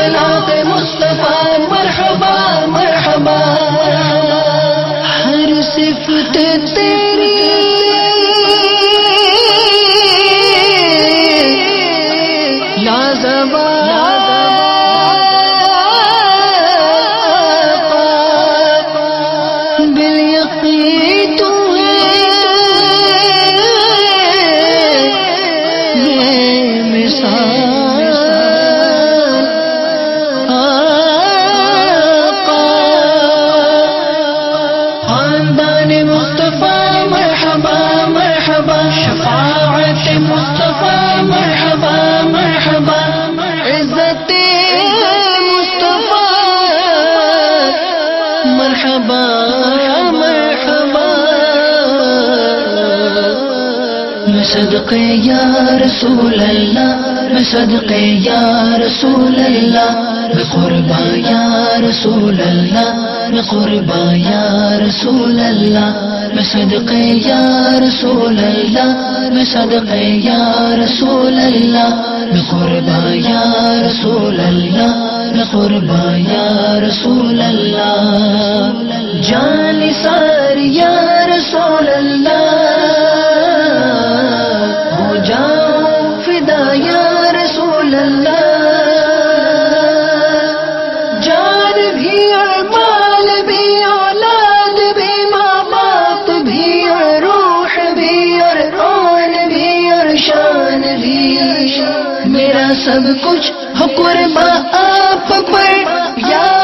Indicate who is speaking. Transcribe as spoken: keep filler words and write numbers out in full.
Speaker 1: جناب مصطفیٰ مرحبا مرحبا ہر صفت تیری شفاعت مصطفیٰ مرحبا مرحبا عزت مصطفیٰ مرحبا مرحبا میں صدقے یا رسول اللہ میں صدقے یا رسول اللہ میں قربا یا رسول اللہ میں قربا یا رسول اللہ میں صدقے یا رسول اللہ میں صدقے یا رسول اللہ میں قربا یا رسول اللہ میں قربا یا رسول اللہ جان ساری یا رسول اللہ ہو جاؤں فدا یا رسول اللہ جان بھی اور مال بھی اولاد بھی ماں باپ بھی اور روح بھی اور کون بھی اور شان بھی میرا سب کچھ ہو قربا آپ پر یا